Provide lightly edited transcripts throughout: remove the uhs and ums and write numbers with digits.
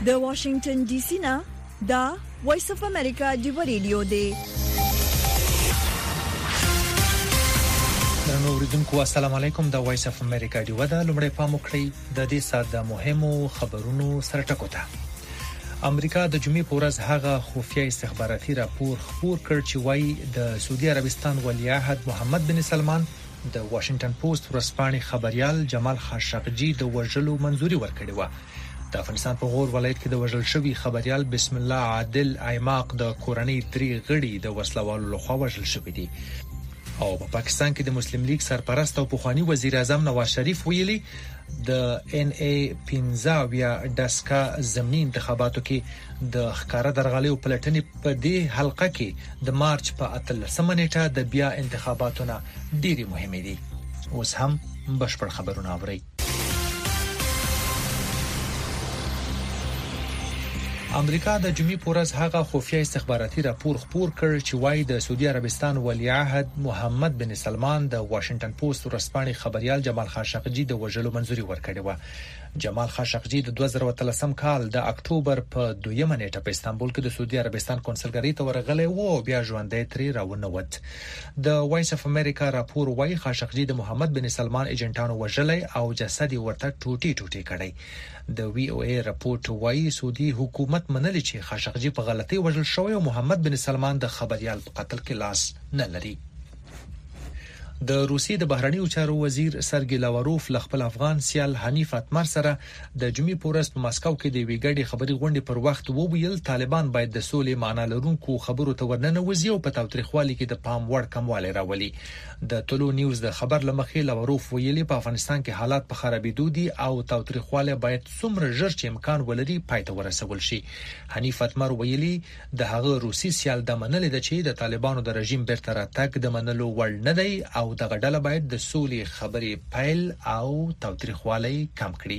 د واشنگټن ډي سي نه دا وایس اف امریکا دی ریډیو دی. نو اوریدونکو السلام علیکم. د وایس اف امریکا دی ودا لمړی پام وکړئ د دې ساده مهمو خبرونو سره ټکوته. امریکا د جمعې په ورځ هغه خفیه استخباراتي راپور خپور کړ چې وايي د سعودي عربستان ولیعهد محمد بن سلمان د واشنگټن پوسټ ورځپاڼې خبريال جمال خاشقجي د وژلو منځوري ورکړې و. د افغانستان په غور ولایت کې د وژل شوی خبريال بسم الله عادل ایماق د کورنۍ 3 غړي د وسلوالو لخوا وژل شوی دي. او په پاکستان کې د مسلم لیگ سرپرست او پخوانی وزیر اعظم نواز شریف ویلي د NA15 یا دسکا ضمني انتخاباتو کې د ښکارا درغلي او پلټنې په دې حلقه کې د مارچ په 13 نیټه د بیا انتخاباتونه ډېری مهمه دي. اوس هم بشپړ خبرونه اورئ. امریکا د جمعې په ورځ هغه خفیه استخباراتي راپور خپور کړ چې وايي د سعودي عربستان ولیعهد محمد بن سلمان د واشنگټن پوسټ ورځپاڼې خبريال جمال خاشقجي د وژلو منځوري ورکړی و. جمال خاشقجي د 2013 کال د اکتوبر په 2 نیټه په استانبول کې د سعودي عربستان کنسولګری ته ورغلی و او بیا ژوندۍ ترې راونوت. د وایس اف امریکا راپور وايي خاشقجي د محمد بن سلمان ایجنټانو وژلای او جسد ورته ټوټي ټوټي کړی. د وی او ای راپورټ وايي سعودي حکومت منلي چې خاشقجي په غلطي وژل شوی او محمد بن سلمان د خبريال په قتل کې لاس نه لري. د روسیې د بهرنیو چارو وزیر سرګی لاوروف ل خپل افغان سیال حنیف اتمر سره د جمعې په ورځ په مسکو کې د ویګړې خبري غونډې پر وخت وویل طالبان باید د سولې معنی لرونکو خبرو ته ورننوځي او په تاوتریخوالي کې د پام وړ کموالی راولي. د ټولو نیوز د خبر لمخې لاوروف ویلي په افغانستان کې حالات په خرابېدو دي او تاوتریخوالی باید څومره ژر چې امکان ولري پای ته ورسول شي. حنیف اتمر ویلي د هغه روسي سیال د منلې د چې د طالبانو د رژیم بیرته راتګ د منلو وړ نه دی او دغه ډله باید د سولې خبرې پیل او تاوتریخوالی کم کړي.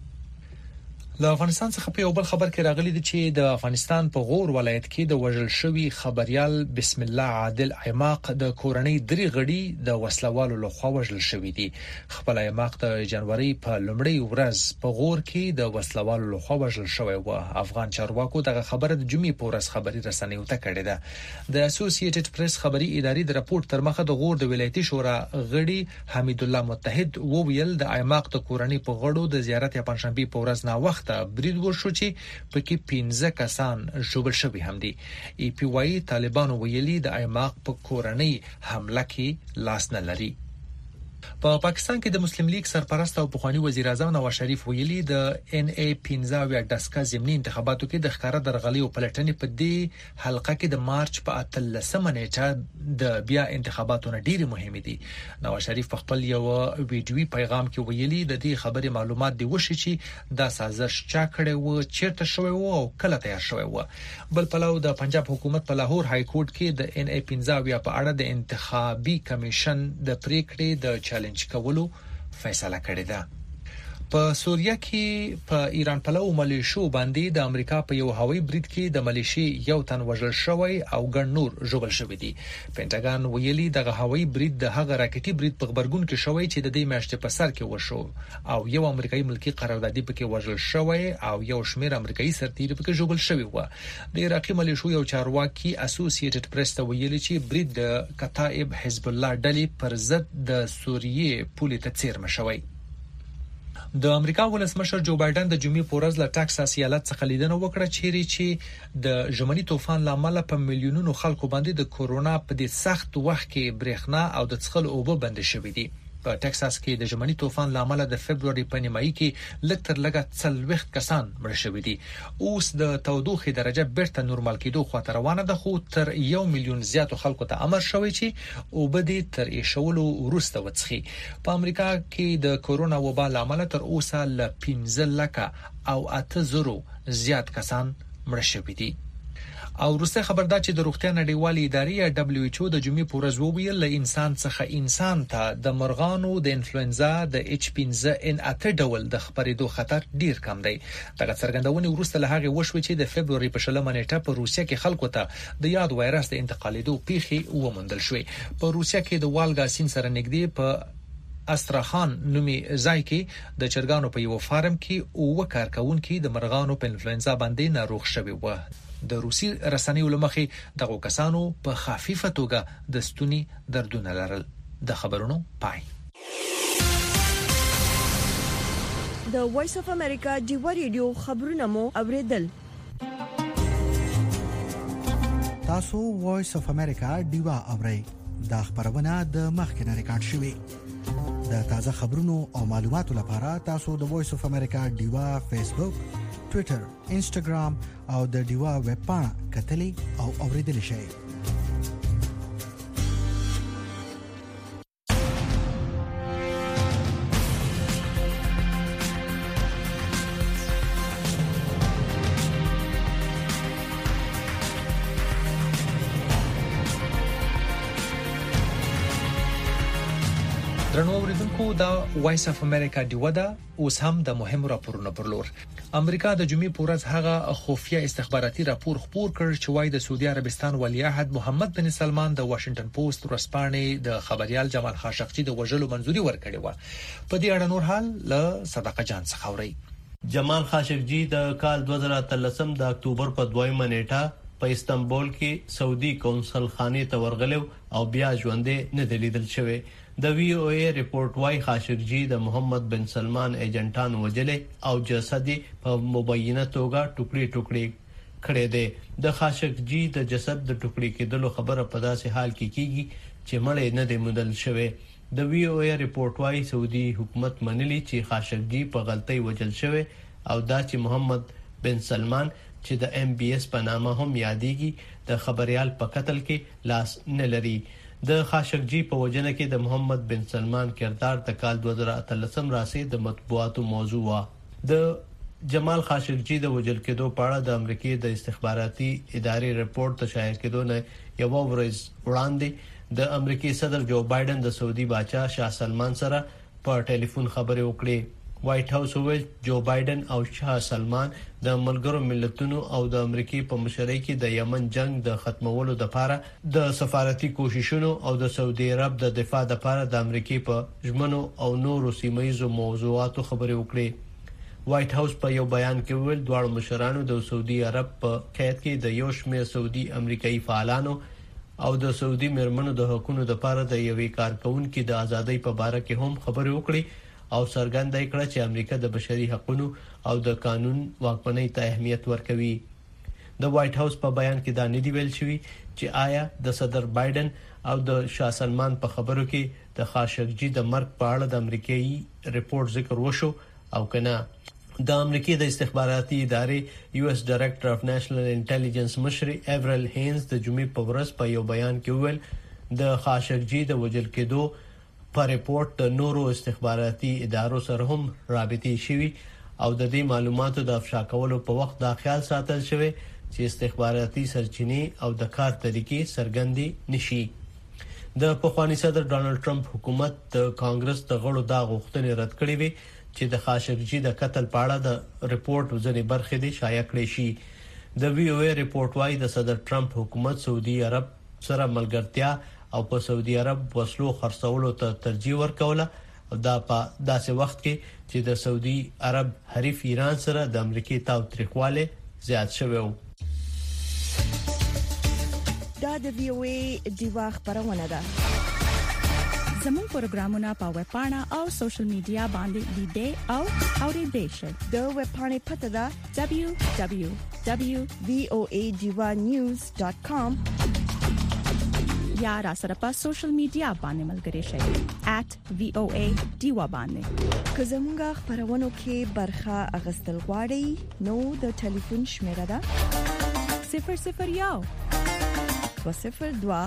له افغانستان څخه په یو بل خبر کې راغلی دی چې د افغانستان په غور ولایت کې د وژل شوی خبريال بسم الله عادل ایماق د کورنۍ 3 غړي د وسلوالو لخوا وژل شوی دي. خپل ایماق د جنوري په لومړۍ ورځ په غور کې د وسلوالو لخوا وژل شوی و. افغان چارواکو دغه خبره د جمعې په ورځ خبري رسنیو ته کړې ده. د اسوسییټډ پریس خبري ادارې د راپور تر مخه د غور د ولایتي شورا غړي حمید الله متحد وویل د ایماق د کورنۍ په غړو د زیارت یا پنځشنبه په ورځ نه وخت برید وشو چې پکې 15 کسان ژوبل شوي هم دي. ای پی وايي طالبانو ویلي د ایماق په کورنۍ حمله کې لاس نه لري. په پاکستان کې د مسلم لیگ سرپرست او پخوانی وزیر اعظم نواز شریف ویلي د NA15 یا دسکا ضمني انتخاباتو کې د ښکارا درغلي او پلټنې په دې حلقه کې د مارچ په 13 نیټه د بیا انتخاباتو نه ډېری مهمه دي. نواز شریف په خپل یو ویډیوي پیغام کې ویلي د دې خبرې معلومات دی وشي چې دا سازش چا کړی و، چیرته شوی و او کله تیار شوی و. بل پلو د پنجاب حکومت په لاهور های کورټ کې د NA15 یا په اړه د انتخابي کمیشن د پریکړې د چالنج کولو فیصله کړې ده. په سوریه کې په ایران پلو ملیشو باندې د امریکا په یو هوایي برید کې د ملیشي یو تن وژل شوی او ګڼ نور ژوبل شوی دي. پینټاګان ویلي دغه هوایي برید د هغه راکټي برید په خبرګون کې شوی چې د دې میاشتې په سر کې وشو او یو امریکایي ملکی قراردادي پکې وژل شوی او یو شمېر امریکایي سرتیري پکې ژوبل شوی و. د عراقي ملیشو یو چارواکي اسوسییټډ پریس ته ویلي چې برید د کتائب حزب الله ډلې پر ضد د سوریې پولې ته څیرمه شوی. د امریکا ولسمشر جو بایدن د جمعې په ورځ له ټکساس ایالت څخه لیدنه وکړه چې د ژمنی طوفان لامل په میلیونونو خلکو باندې د کورونا په دې سخت وخت کې برېښنا او د څښلو اوبه بند شوې دي. په ټکساس کې د ژمنی طوفان لامل د فبرवरी په نیمایي کې لږ تر لږه 40 کسان مړ شوي دي. اوس د تودوخې درجه بیرته نورمال کېدو خواته روانه ده خو تر 1 میلیون زیاتو خلکو ته امر شوی چې اوبه دې تر ایښولو وروسته وڅښي. په امریکا کې د کورونا وبا لامل تر اوسه ل 15 لکه او 8000 زیات کسان مړ شوي دي. او روسي خبردار چې د روغتیا نړیوالې ادارې WHO د جمعې په ورځ وویل له انسان څخه انسان ته د مرغانو د انفلوئنزا د H5N8 ډول د خپرېدو خطر ډیر کم دی. دغه څرګندونې وروسته له هغه وشوه چې د فبرवरी په 20 نیټه په روسیه کې خلکو ته د یاد وایرس د انتقالېدو پیښې وموندل شوې. په روسیه کې د والګا سیند سره نږدې په استراخان نومي ځای کې د چرګانو په یو فارم کې او کارکونکو د مرغانو په انفلوئنزا باندې ناروغ شوی و. د روسي رسنیو لمخې دغه کسانو په خفيفه توګه د ستوني دردونه لرل. د خبرونو پای. د وایس اف امریکا دیوا ریډیو خبرونه مو اوریدل. تاسو وایس اف امریکا دیوا اورئ. دا خبرونه د مخکنه ریکارډ شوې. د تازه خبرونو او معلوماتو لپاره تاسو د وایس اف امریکا دیوا فیسبوک، ټوئیټر، انسټاګرام او د دیوا ویب پاڼه کتلې او اوریدل شئ. درنو اوریدونکو دا وایس اف امریکا دیوا دا اوس هم د مهمو راپورونو پر لور. امریکا د جمعې په ورځ هغه خفیه استخباراتي راپور خپور کړ چې وايي د سعودي عربستان ولیعهد محمد بن سلمان د واشنگټن پوسټ ورځپاڼې د خبريال جمال خاشقجي د وژلو منځوري ورکړې و. په دې اړه نور حال له صدقه جان څخه اوري. جمال خاشقجي د کال 2013 د اکتوبر په 2 نیټه په استنبول کې سعودي کونسل خانه ته ورغلو او بیا ژوندې نه دلیدل شوی. د وی او ای ریپورت وايي خاشقجي د محمد بن سلمان ایجنټان وجلې او جسد په مبینه توګه ټوکړي ټوکړي کړي دي. د خاشقجي د جسد د ټوکړي کېدلو خبره په داسې حال کې کیږي چې مړ نه دی مودل شوی. د وی او ای ریپورت وايي سعودي حکومت منلي چې خاشقجي په غلطي وجل شوی او دا چې محمد بن سلمان چې د ام بي اس په نامه هم یادېږي د خبريال په قتل کې لاس نه لري. د خاشقجي په وجنه کې د محمد بن سلمان کردار د کال 2013 راسي د مطبوعاتو موضوع وا. د جمال خاشقجي د وجل کېدو په اړه د امریکای د استخباراتي ادارې رپورت شایع کېدو نه یو ورځ وړاندې د امریکای صدر جو بایدن د سعودي بادشاہ شاه سلمان سره په ټلیفون خبرې وکړې. وایټ هاوس ویل جو بایدن او شاه سلمان د ملګرو ملتونو او د امریکای په مشرۍ کې د یمن جنگ د ختمولو لپاره د سفارتي کوششونو او د سعودي عرب د دفاع لپاره د امریکای په ژمنو او نورو سیمایي موضوعاتو خبرې وکړې. وایټ هاوس په یو بیان کې ویل دواړو مشرانو د سعودي عرب په قید کې د یو شمېر سعودي امریکایي فعالانو او د سعودي مرمنو د حقوقو لپاره د یوې کارکونکو د ازادۍ په اړه کې هم خبرې وکړې او څرګنده کړه چې امریکا د بشري حقوقو او د قانون واکمنۍ ته اهمیت ورکوي. د وایټ هاوس په بیان کې دا نه دی ویل شوی چې آیا د صدر بایدن او د شاه سلمان په خبرو کې د خاشقجي د مرګ په اړه د امریکایي ریپورت ذکر وشو او کنه. د امریکای د استخباراتي ادارې یو اس ډایریکټر اف نېشنل انټيليجنس مشر ایورل هینز د جمعې په ورځ په یو بیان کې ویل د خاشقجي د وژل کېدو په ریپورت د نورو استخباراتي ادارو سره هم رابطې شوي او د دې معلوماتو د افشا کولو په وخت دا خیال ساتل شوی چې استخباراتي سرچینې او د کار طریقې څرګندې نشي. د پخوانی صدر ډانلډ ټرمپ حکومت د کانګرس د غړو دا غوښتنې رد کړې وي چې د خاشقجي د قتل په اړه د ریپورت ځنې برخې دي شایع کړې شي. د وی او ای ریپورت وايي د صدر ټرمپ حکومت سعودي عرب سره ملګرتیا او په سعودي عرب وسلو خرڅولو ته ترجیح ورکوله او دا په داسې وخت کې چې د سعودي عرب حریف ایران سره د امریکای تاوتریخواله زیات شوی و. دا د وی او ای دیوا خبرونه ده. زموږ پروګرامونه په ویب پاڼه او سوشل میډیا باندې لیدئ او اوریدئ شئ. د ویب پاڼې پته ده www.voadivanews.com یا را سره په سوشل میډیا باندې ملګري شئ @voa diva باندې. که زموږ خبرونو کې برخه اغستل غواړئ نو د ټلیفون شمیره ده 001 202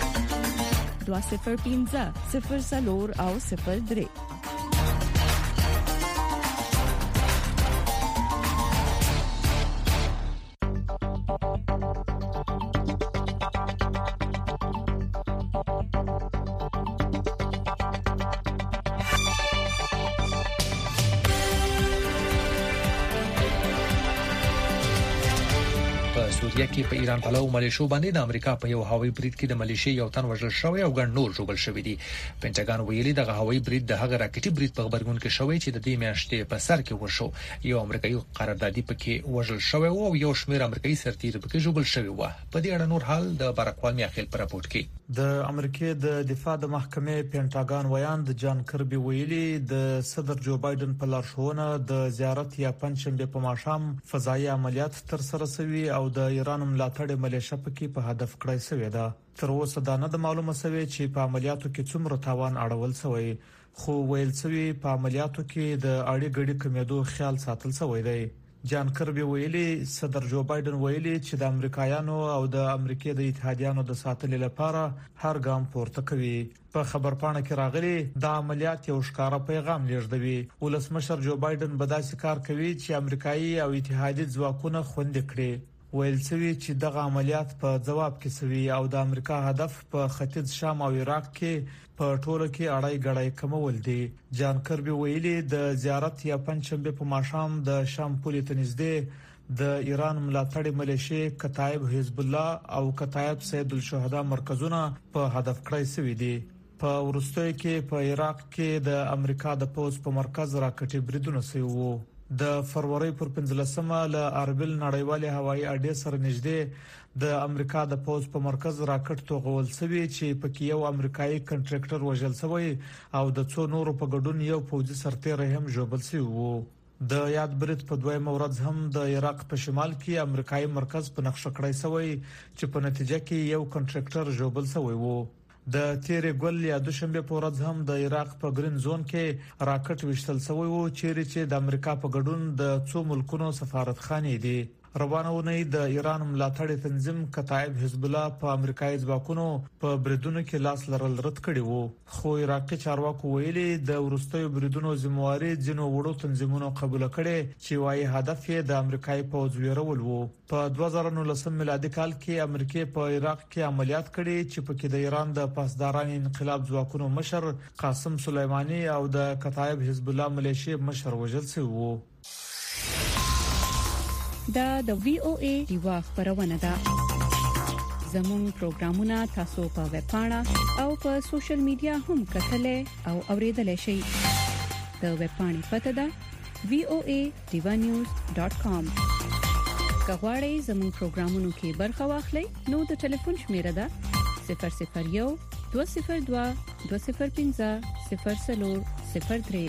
205 00 او 03. سوریه کې په ایران پلو ملیشو باندې د امریکا په یو هوایي برید کې د ملیشي یو تن وژل شوی او ګڼ نور ژوبل شوی دي. پینټاګان ویلي د هوایي برید د هغه راکټي برید په خبرګون کې شوی چې د دې میاشتې په سر کې وشو. یو امریکایي قراردادي پکې وژل شوی او یو شمېر امریکایي سرتیر پکې ژوبل شوی و. په دې اړه نور حال د بارکوال میاخیل پر راپورټ کې د امریکای د دفاع د محکمې پینټاګان ویان د جان کربي ویلي د صدر جو بایدن په لارښوونه د زیارت یا پنځشنبه په ماښام فضایي عملیات تر سره شوي او د ایران ملاتړ ملیشه پکې په هدف کړی شوی ده. تر اوسه دا نه معلومه شوی چې په عملیاتو کې څومره تاوان اړول شوی، خو ویل شوی په عملیاتو کې د اړې ګډې کمیدو خیال ساتل شوی دی. جان کربي ویلي صدر جو بایدن ویلي چې د امریکایانو او د امریکای د اتحادیانو د ساتلو لپاره هر ګام پورته کوي. په خبرپاڼه کې راغلي د عملیات یو ښکارا پیغام لیږدوي. ولسمشر جو بایدن به داسې کار کوي چې امریکایي او اتحادي ځواکونه خوندي کړي. ویل شوی چې دغه عملیات په جواب کې شوی او د امریکا هدف په ختیځ شام او عراق کې په ټوله کې اړای غړای کمول دي. جان کربي ویلي د زیارت یا پنځشنبه په ماښام د شام پولې ته نږدې د ایران ملاتړ ملیشې کتایب حزب الله او کتایب سید الشهدا مرکزونه په هدف کړی شوی دي. په ورستۍ کې په عراق کې د امریکا د پوز په مرکز راکټي بریدونه شوي وو. د فروری پر 15مه له اربل نړیوالې هوایي اډې سره نږدې د امریکا د پوز په مرکز راکټ توغول شوی چې پکې یو امریکایي کنټریکټر وژل شوی او د څو نورو په ګډون یو پوځي سرتیر هم ژوبل شوی وو. د یاد برید په دویمه ورځ هم د عراق په شمال کې امریکایي مرکز په نقشه کړی شوی چې په نتیجه کې یو کنټریکټر ژوبل شوی وو. د تیرې ګل یا دوشنبه په ورځ هم د عراق په گرین زون کې راکټ وشتل شوی وو چې د امریکا په ګډون د څو ملکونو سفارتخانې دي. روانونه د ایران ملاتړ تنظیم کتایب حزب الله په امریکایي ځواکونو په بریدونو کې لاس لرل رد کړي وو. خو عراقي چارواکو ویلي د ورستیو بریدونو ذمہواری ځینو وړو تنظیمونو قبول کړي چې وايي هدف یې د امریکایي پوځ ویرول وو. په 2019 میلادي کال کې امریکا په عراق کې عملیات کړي چې پکې د ایران د پاسداران انقلاب ځواکونو مشر قاسم سلیمانی او د کتایب حزب الله ملیشي مشر وژل شوی وو. دا د VOA دیوا خبرونه ده. زموږ پروګرامونه تاسو په ویب پاڼه او په سوشل میډیا هم کتلې او اوریدلای شئ. د ویب پاڼې پته ده voanews.com. کغواړئ زموږ پروګرامونو کې برخه واخلئ نو د ټلیفون شمیره ده 001 202 205 0403.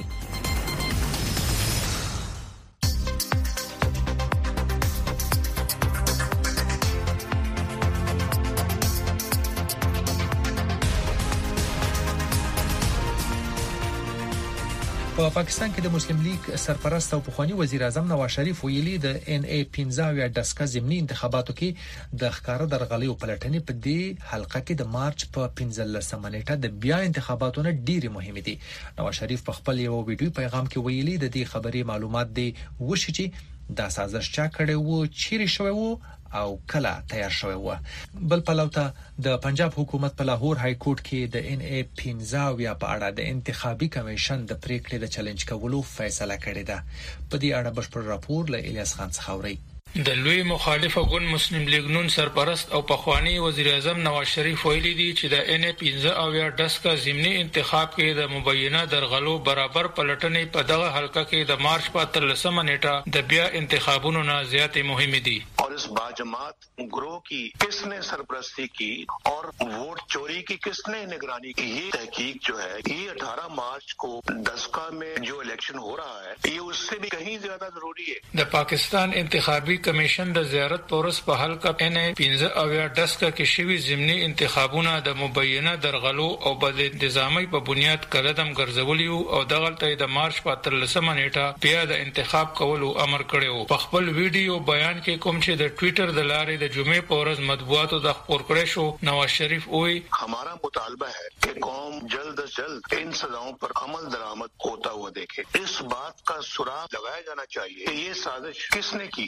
په پاکستان کې د مسلم لیگ سرپرست او پخوانی وزیر اعظم نواز شریف ویلي د NA15 یا دسکه ضمني انتخاباتو کې د ښکار درغلي پلټنې په دې حلقه کې د مارچ په 15 نیټه د بیا انتخاباتو نه ډیره مهمه دي. نواز شریف په خپل یو ویډیو پیغام کې ویلي د دې خبري معلومات دی وشي چې دا سازش چا کړی وو، چیرې شوی وو او کله تیار شوی و. بل پلوته د پنجاب حکومت په لاهور های کورټ کې د NA15 یا په اړه د انتخابي کمیشن د پریکړې د چیلنج کولو فیصله کړې ده. په دې اړه بشپړ راپور له الیاس خان څخه اوري. د لوی مخالفه ګوند مسلم لیگ نون سرپرست او پخوانی وزیر اعظم نواز شریف ویلي دي چې د NA15 او یا دسکه ضمني انتخاب کې د مبینه درغلو برابر پلټنې په دغه حلقه کې د مارچ په 13 نیټه د بیا انتخابونو نه زیاتې مهمه دي. और इस बाजमात ग्रोह की किसने सरपरस्ती की और वोट चोरी की किसने निगरानी की, ये तहकीक जो है ये 18 मार्च को दसका में जो इलेक्शन हो रहा है ये उससे भी कहीं ज्यादा जरूरी है. د پاکستان انتخابي کمیشن د زیارت پورس په حلقه NA15 او یا دسکه کې شوی ضمني انتخابونه د مبینه درغلو او بد انتظامی په بنیاد قدم ګرځولیو او دغه ته د مارچ په 13 نیټه بیا د انتخاب کولو امر کړو. په خپل ویډیو بیان کې کوم چې د ټوئیټر د لارې د جمعې په ورځ مطبوعاتو د خبر کړی شو، نواز شریف وی हमारा मुतालबा है कि कौम जल्द से जल्द इन सजाओं पर अमल दरामद होता हुआ देखे. इस बात का सुराग लगाया जाना चाहिए कि ये साजिश किसने की और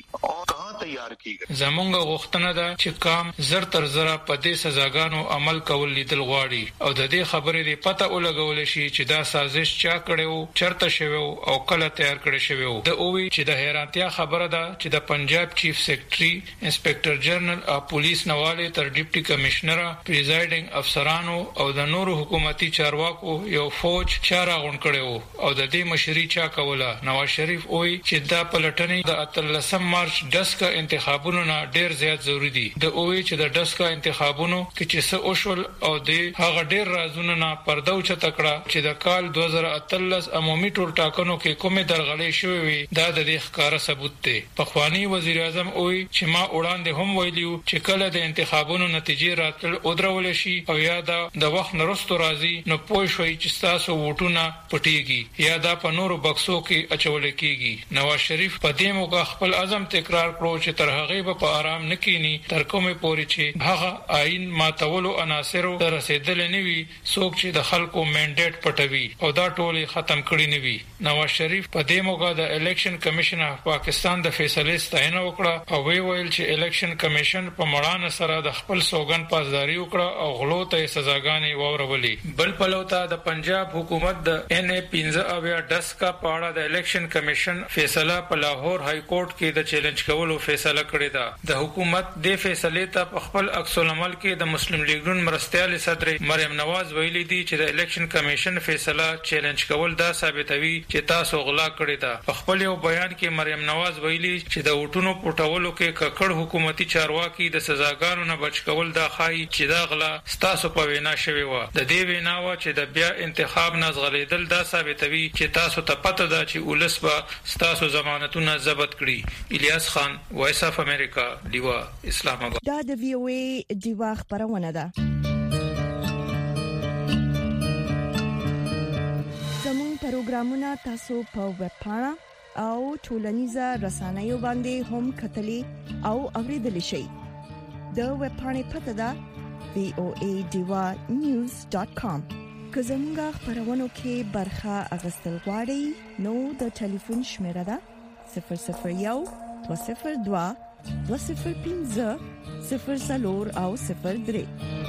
कहाँ तैयार की गई. زمونږ غوښتنه ده چې کام زر تر زره په دې سزاګانو عمل کول لیدل غواړي او د دې خبرې د پته ولګول شي چې دا سازش چا کړو، چرته شوی او کله تیار کړی شوی. د اووی چې د حیرانتیا خبره ده چې د پنجاب چیف سیکریټري، انسپکټر جنرال او پولیس نواله تر ډیپټي کمشنر، پریزایډینګ افسرانو او د نورو حکومتي چارواکو یو فوج چاره غون کړو او د دې مشري چا کوله. نواز شریف وایي چې دا پلټنې د 13 مارچ ډسکا انتخابونو نه ډیر زیات ضروری دي. د اووی چې د ډسکا انتخابونو کې چې څه اوشول او د هغه ډیر رازونه نه پرده او چتکړه چې د کال 2013 عمومي ټول ټاکنو کې کومه درغلې شوې وي دا د دې ښکارا ثبوت دی. پخوانی وزیر اعظم وایي چې ما وړاندې هم ویلیو چې کله د انتخابونو نتیجې راتل او درول شي او یا د وخت نرستو راځي نو پوه شوي چې تاسو ووټونه پټيږي یا دا په نورو بکسو کې اچول کېږي. نواز شریف په دې موقع خپل عزم تکرار کړو چې تر هغه په آرام نکینی تر کومه پوري چې هغه آئین ماتولو عناصرو تر رسیدل نه وي څوک چې د خلکو منډیټ پټوي او دا ټول ختم کړی نه وي. نواز شریف په دې موقع د الیکشن کمیشن اف پاکستان د فیصلې ستاینه وکړه او ویل چې الیکشن کمیشن په مړانه سره د خپل سوګن پاسداري وکړه او غلو ته سزاګانې وورولې. بل پلوتا د پنجاب حکومت د NA 15 ډسکا په اړه د الیکشن کمیشن فیصله په لاهور های کورټ کې د چیلنج کولو فیصله کړې ده. د حکومت د فیصلې ته په خپل عکس العمل کې د مسلم لیگ ګوند مرستيال صدر مریم نواز ویلي دي چې د الیکشن کمیشن فیصله چیلنج کول دا ثابتوي چې تاسو غلا کړی ده. په خپل یو بیان کې مریم نواز ویلي چې د وټونو پټولو کې ککړ حکومتي چارواکي د سزاګانو نه بچ کول دا خای چې دا غلا ستاسو په وینا شوی و. د دې وینا و چې د بیا انتخاب نازغلیدل دا ثابتوي چې تاسو ته پته ده چې ولس به ستاسو ضمانتونه ضبط کړي. الیاس خان، وایس اف امریکا، دیوا، اسلام آباد. دا د VOA دیوا خبرونه ده. زموږ پروګرامونه تاسو په ویب پاڼه او ټولنیزه رسنیو باندې هم کتلی او اوریدلی شئ. د ویب پاڼې پته ده voadiwanews.com. که زموږ خبرونه کې برخه اغستل غواړئ نو د ټلیفون شمیره ده 001 202 205 00 او 03.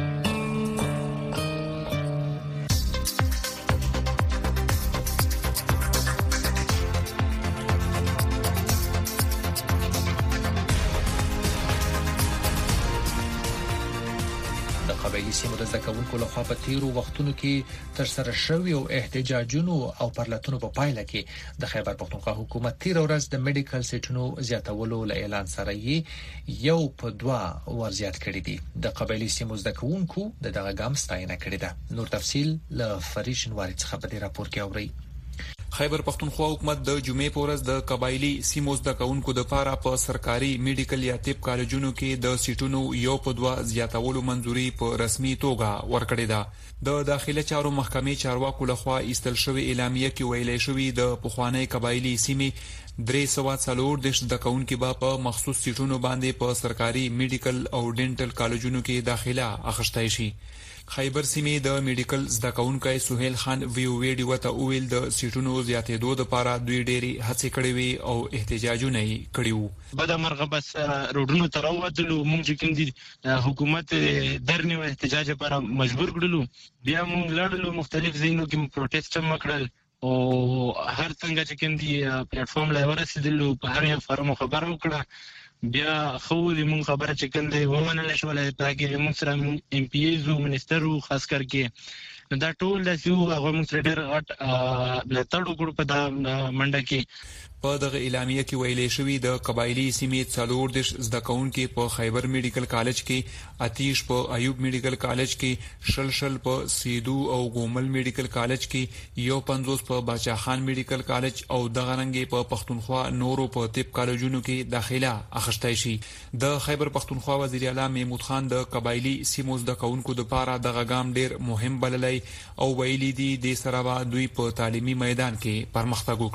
قبایلی سیمو د زکونکو لخوا په تیرو وختونو کې تر سره شوی او احتجاجونو او پرلطونو په پایله کې د خیبر پختونخوا حکومت تیر ورځ د میډیکل سیټونو زیاتولو له اعلان سره یو په 2 ور زیات کړی دی. د قبایلی سیمو زکونکو دغه ګام ستاینه کړی ده. نور تفصيل له فریشن وارد څخه په دې راپور کې اوري. خیبر پختونخوا حکومت د جمعې په ورځ د قبایلی سیمو د کونکو د پاره په سرکاري میډیکل یا طب کالجونو کې د سیټونو یو په 2 زیاتولو منځوري په رسمي توګه ورکړې ده. د داخله چارو محکمې چارواکو لخوا ایستل شوی اعلامیه کې ویلې شوی د پخوانی قبایلی سیمې 340 د کونکو په مخصوص سیټونو باندې په سرکاري میډیکل او ډینټل کالجونو کې داخله اخښتای شي. خیبر سیمې د میډیکل زده کوونکی سہیل خان وی ډی وته اویل د سیټونو زیاتېدو لپاره دوی ډېری هڅې کړې وي او احتجاجونه یې کړي وو. بد مرغه بس روډونو ته راووتلو، موږ چې کوم دي حکومت درنې او احتجاج لپاره مجبور کړلو. بیا موږ لاړو مختلف ځایونو کې پروټیسټ هم وکړل او هر څنګه چې کوم دي پلیټ فارم لا ورسېدلو، په هر یو فارم خبر وکړه. بیا خو دې مون خبره چې کنده ومنل شوله تاکي موږ سره ام پی ایز او منسٹر خاص کرکه دا ټول د سیو هغه موږ سره ډېر غټ لټړو ګروپ په منډه کې په دغه اعلامیه کې ویلې شوې د قبایلی سیمې 40 زده کوونکو په خیبر میډیکل کالج کې، اتیش په ایوب میډیکل کالج کې، شلشل په سیدو او ګومل میډیکل کالج کې، یو 50 په باچا خان میډیکل کالج او دغه رنګ په پښتونخوا نورو په طب کالجونو کې داخله اخښتای شي. د خیبر پښتونخوا وزیر اعلی محمود خان د قبایلی سیمو زده کوونکو د پاره دغه ګام ډېر مهم بللی او ویلي دي د سره دوی په تعلیمي میدان کې پرمختګ وکړي.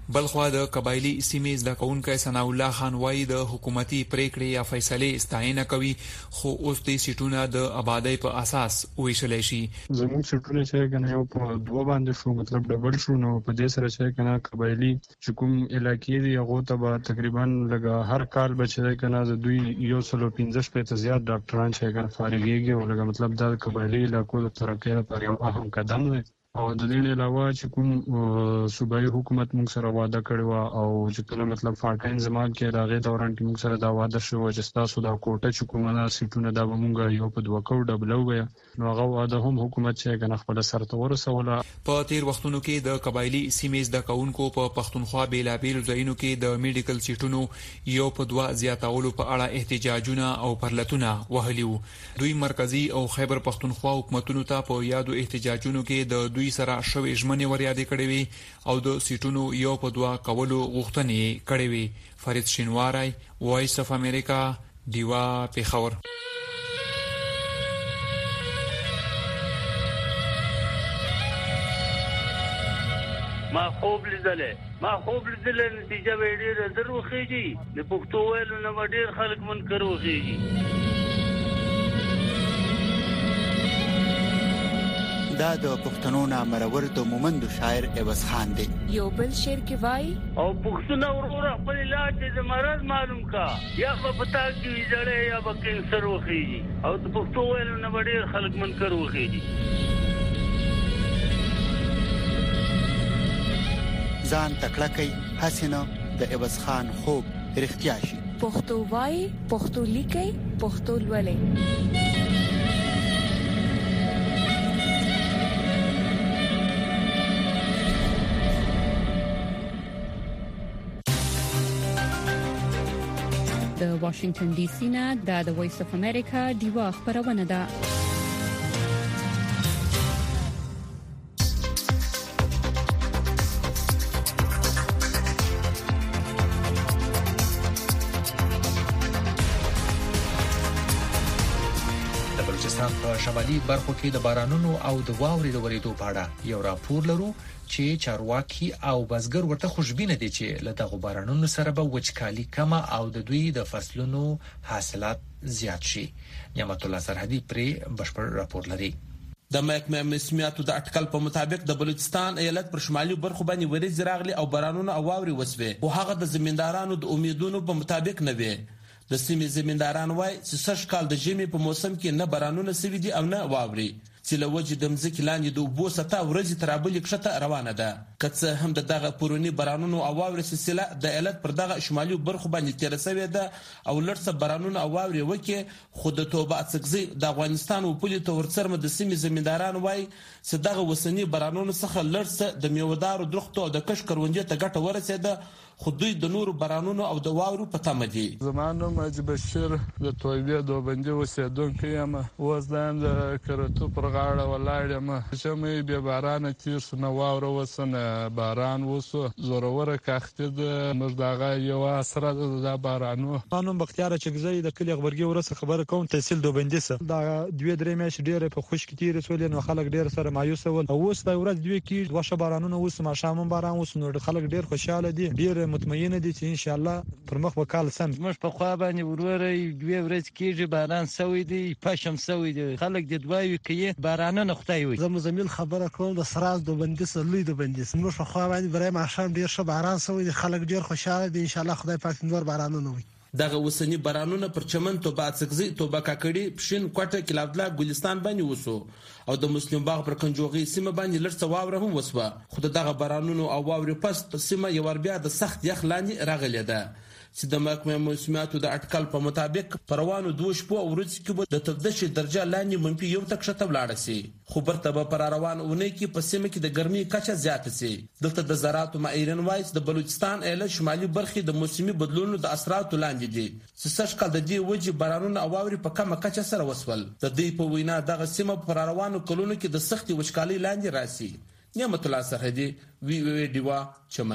بلخوا د قبایلی سیمې د کونکو ثنا الله خان وایي د حکومتي پریکړې یا فیصلې ستاینه کوي خو اوس د سیټونو د آبادی په اساس ویشل شي. زموږ سیټونه چې کنه یو په دوه باندې شو مطلب ډبل شو نو په دې سره چې کنه قبایلی چې کوم علاقې دی هغه ته به تقریبا لګا هر کال بچی کنه د دوی 115 په زیات ډاکټران چې کنه فارغيږي او لګا مطلب د قبایلی علاقو د ترقۍ لپاره یو اهم قدم دی. او د دې علاوه چې کوم صوبایي حکومت موږ سره وعده کړی و او چې کله مطلب فاټاین زمان کې راغی دوران کې موږ سره دا وعده شو چې تاسو دا کوټه چې کومه سیټونه دا موږ یو په 2 کوډ ډبلو وي نو هغه وعده هم حکومت چې کنه خپل سرته ورسوله. په تیر وختونو کې د قبایلی سیمې د کونکو په پښتونخوا بیلابیل ځایونو کې د میډیکل سیټونو یو په 2 زیاتولو په اړه احتجاجونه او پرلتونه وهلیو. دوی مرکزی او خیبر پښتونخوا حکومتونو ته په یادو احتجاجونو کې د دوی سره شوې ژمنې وریادې کړې وي او د سیټونو یو په 2 کولو غوښتنې کړې وي. فرید شینواری، وایس اف امریکا، دیوا پیښور. ما خوب لیدل نتیجه به ډیره درو خېږي د پښتو ویلو نه ډیر خلک منکر وخېږي. دا د پښتنو نامرور د مومند شاعر عوض خان دی. یو بل شعر کې وای او پښتون ورور خپل علاج د مرض معلوم کا یا په پتا کې جړې یا په کینسر وخېږي او د پښتو ویلو نه ډیر خلک منکر وخېږي. ځان تکړه کوي حسینه د عوض خان خوب رښتیا شي. پښتو وای، پښتو لیکي، پښتو لولي. د واشنگټن ډي سي نه د وایس اف امریکا دیوا خبرونه ده. په شمالي برخو کې د بارانونو او د واورې د ورېدو په اړه یو راپور لرو چې چارواکي او بزګر ورته خوشبینه دي چې له دغه بارانونو سره به وچکالي کمه او د دوی د فصلونو حاصلات زیات شي. نعمت الله سرحدي پرې بشپړ راپور لري. د محکمه موسمیاتو د اټکل په مطابق د بلوچستان ایالت پر شمالي برخو باندې ورېځ راغلي او بارانونه او واوري وسوي او هغه د زمیندارانو د امیدونو په مطابق نه وي. د سیمې زمینداران وایي چې سږ کال د ژمي په موسم کې نه بارانونه سوي دي او نه واوري چې له وجې د مځکې لاندې د اوبو سطح ورځې تر بلې کښته روانه ده. که څه هم د دغه پروني بارانونو او واورې سلسله د ایالت پر دغه شمالي برخو باندې تېره سوې ده او لږ څه بارانونه او واورې وکړي خو د توبه اڅکزي د افغانستان او پولې ته ورڅرمه د سیمې زمینداران وایي چې دغه وسني بارانونو څخه لږ څه د میوهدارو درختو او د کښت کروندې ته ګټه ورسېده خو دوی د نورو بارانونو او د واورو په تمه دي. زما نوم حاجي بشیر د تویبې دوبندي اوسېدونکی یم. اوس د کرتو پر غاړه ولاړ یم. ژمی بې بارانه تېر شو، نه واوره وسه نه باران وسو. زوروره کښتې ده موږ د هغه یوه اسره ده د بارانو. ما نوم بختیار اچکزی د کلي غبرګي ورسه خبره کوم تحصیل دوبندي سه. دا 2-3 میاشتې ډېرې په خشکې تېرې شولې نو خلک ډېر سره مایوسه ول. اوس دا ورځ دوی کې دوه بارانونه وسو، ماښام هم باران وسو نو خلک ډېر خوشاله دي، ډېر مطمئنه دي چې ان شاء الله پر مخ به کال سم. موږ په خوا باندې وروري 2 ورځې کېږي باران سوي دي، پښم سوي دي، خلک د دوایي کوي بارانونه خدای وي. زه مزمل خبره کوم د سراز دوبندي سره لوی دوبندي موږ په خوا باندې برای ماښام ډېر ښه باران سوي دي، خلک ډېر خوشاله دي، ان شاء الله خدای پاک نور بارانونه وي. دغه وسنی بارانونه پر چمن توبه اڅکزي، توبه کاکړي، پښین، کوټه، کلاودلا، ګلستان باندې وسو او د مسلم باغ پر کنجوغي سیمه باندې لړ څه واوره هم وسوه. خو دغه بارانونو او واورې پس په سیمه یو بیا د سخت یخ لاندې راغلې ده چې د محکمه موسمیاتو د اټکل په مطابق پروانو 2 شپو او ورځې کې به د تودوخې درجه لاندې منفي 1 تکشته ولاړه سي. خو برته به پر روان اونۍ کې په سیمه کې د ګرمۍ کچه زیاته سي. دلته د زراعت ماهرین وایي د بلوچستان ایالت شمالي برخې د موسمي بدلونونو د اثراتو لاندې دي چې سږ کال د دې وجې بارانونه او واورې په کمه کچه سره وسول. د دې په وینا دغه سیمه پر روانو کلونو کې د سختي وچکالۍ لاندې راسي. نعمت الله سرحدي، وی دیوا، چمن.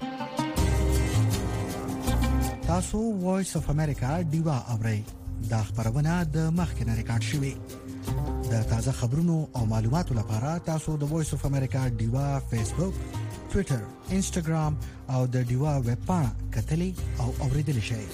تاسو وایس اف امریکا دیوا اورئ. دا خبرونه د مخکنه ریکارډ شوې. د تازه خبرونو او معلوماتو لپاره تاسو د وایس اف امریکا دیوا فیسبوک، ټوئیټر، انسټاګرام او د ډیوا ویب پاڼه کتلې او اوریدلې شئ.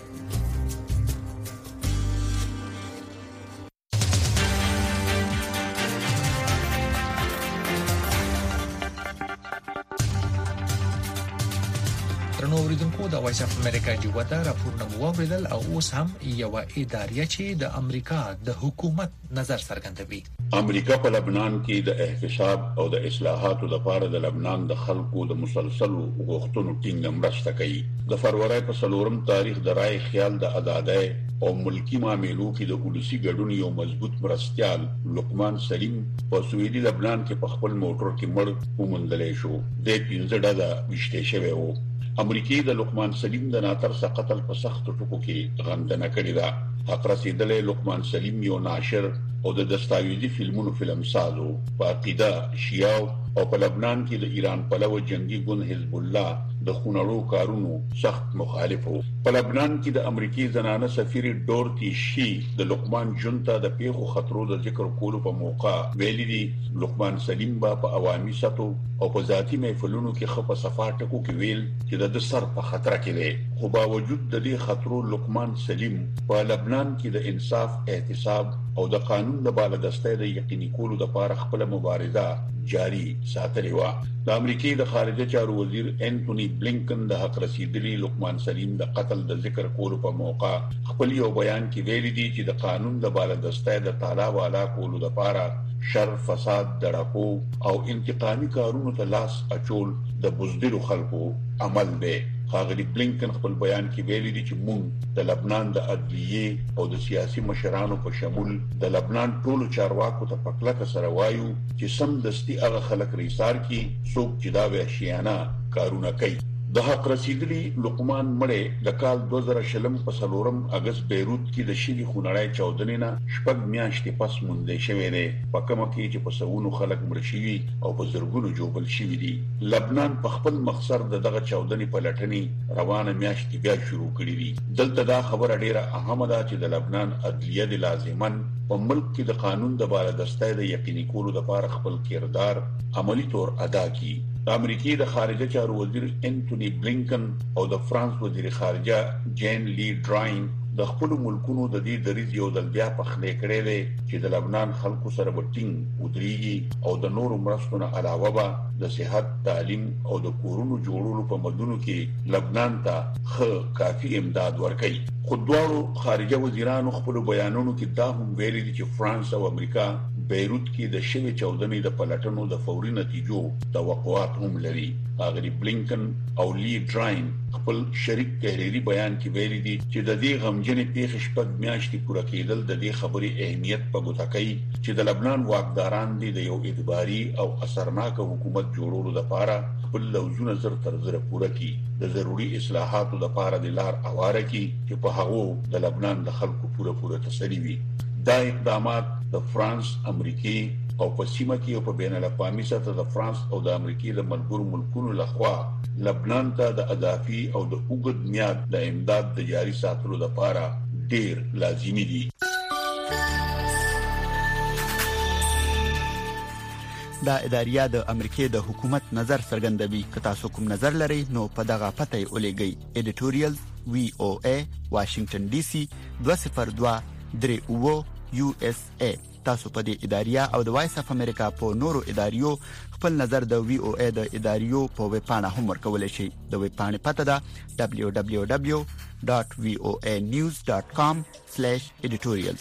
ترنو اوریدونکو د وایس اف امریکا جوړه راپورونه موریدل او اوس هم یو ادارې چې د امریکا د حکومت نظر څرګندوي. امریکا په لبنان کې د احتساب او د اصلاحاتو لپاره د لبنان د خلکو د مسلسلو غوښتنو ټینګ مرسته کوي. د فروری په 4 تاریخ د رای خیال د آزادۍ او ملکی معاملو کې د ولسی ګډون یو مضبوط مرستيال لقمان سلیم په سویدي لبنان کې په خپل موټر کې مړ ومندل شو. د 15 ډزه وشته شوی وو. امریکای د لقمان سلیم د ناترسه قتل په سخت ټکو کې غندنه کړې ده. حق رسیدلې لقمان سلیم یو ناشر او د دستاویزي فلمونو فلمسازو په عقیده شیعه او په لبنان کې د ایران پلو جنگي ګوند حزب الله د خونړو کارونو سخت مخالف وو. په لبنان کې د امریکای زنانه سفیر ډورتی شي د لقمان جونتا د پیغو خطرو د ذکر کولو په موقع ویلي دي لقمان سلیم په عوامي سطح او په ذاتی محفلونو کې خپه صفاټکو کې ویل چې د سر په خطر کې دی. خو باوجود د دې خطرو لقمان سلیم په لبنان کې د انصاف، احتساب او د قانون د بالادستۍ د یقیني کولو لپاره خپل مبارزه جاری ساتلې و. د امریکای د خارجه چارو وزیر انټونی بلینکن د حق رسیدلي لقمان سلیم د قتل د ذکر کولو په موقع خپل یو بیان کې ویلي دي چې د قانون د بالادستۍ د تعالی والا کولو لپاره شر، فساد، دړاکو او انتقامي کارونو ته لاس اچول د بزدلو خلکو عمل دی. ښاغلي بلینکن خپل بیان کې ویلي دي چې موږ د لبنان د عدلیه او د سیاسي مشرانو په شمول د لبنان ټولو چارواکو ته په کلکه سره وایو چې سم دستي هغه خلک ریسار کی څوک چې دا وحشیانه کارونه کوي. د حق رسیدلی لقمان مړې د کال 2000 په 4 اگست بیروت کې د شلی خونړای چاودنې نه شپږ میاشتې پس مونږ شوې ده. په کومه کې چې په سونو خلک مړ شوي او په زرګونو جوړل شوي دي. لبنان په خپل مخسر دغه چاودنې په لټنې روانه میاشتې بیا شروع کړې دي. دلته دا خبره ډیره اهمه ده چې د لبنان عدلیه د لازمان په ملک کې د قانون د بالادستۍ د یقیني کولو لپاره خپل کردار عملی طور ادا کړي. د امریکای د خارجه چارو وزیر انټونی بلینکن او د فرانس وزیر خارجه جین لی ډراین د خپل ملکونو د دې دریځ یو ځل بیا په خلې کړې ده چې د لبنان خلکو سره وټینګ ودرېږي او د نورو مرستو نه علاوه به د صحت، تعلیم او د کورونو جوړولو په مدونو کې لبنان ته کافي امداد ورکړي. خو دواړو خارجه وزیرانو خپل بیانونو کې دا هم ویلي دي چې فرانس او امریکا بیروت کې د شوی چاودنې د پلټنو د فوري نتیجو توقعات هم لري. اغلی بلینکن او لی ډراین خپل شریک تحریری بیان کې ویلي دي چې د دې غمجنې پیښې شپږ میاشتې پوره کېدل د دې خبرې اهمیت په ګوته کوي چې د لبنان واکداران دي د یو اعتباري او اثرناک حکومت جوړولو لپاره خپل لوزونه زر تر زر پوره کړي. د ضروري اصلاحاتو لپاره د لار اواره کړي چې په هغه د لبنان د خلکو پوره تسلی وي. دا اقدامات د فرانس، امریکای او په سیمه کې او په بین الاقوامي سطح د فرانس او د امریکای د ملګرو ملکونو لخوا لبنان ته د اضافي او د اوږد میاد د امداد د جاري ساتلو لپاره ډیر لازمي دي. دا اداریه د امریکای د حکومت نظر څرګندوي. که تاسو کوم نظر لرئ نو په دغه پته ولېږئ. ایډیټوریال VOA واشنگټن ډي سي 202-3 USA. تاسو په دې اداریه او د وایس اف امریکا په نورو اداریو خپل نظر د VOA د اداریو په ویب پاڼه هم ورکولای شئ. د ویب پاڼې پته ده www.voanews.com/editorials.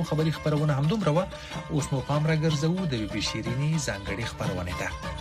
رسنیو خبري خبرونه همدومره و اوس مو پام را ګرځو د بشیرینی ځانګړي خبرونه ده.